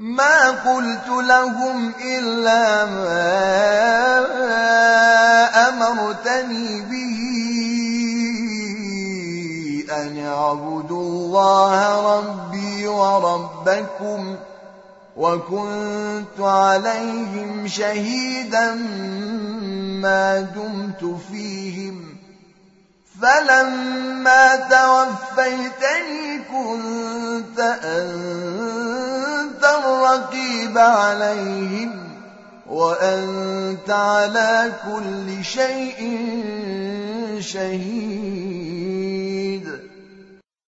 ما قلت لهم إلا ما أمرتني به أن اعبدوا الله ربي وربكم وكنت عليهم شهيدا ما دمت فيهم فلما توفيتني كنت أنت الرقيب عليهم وأنت على كل شيء شهيد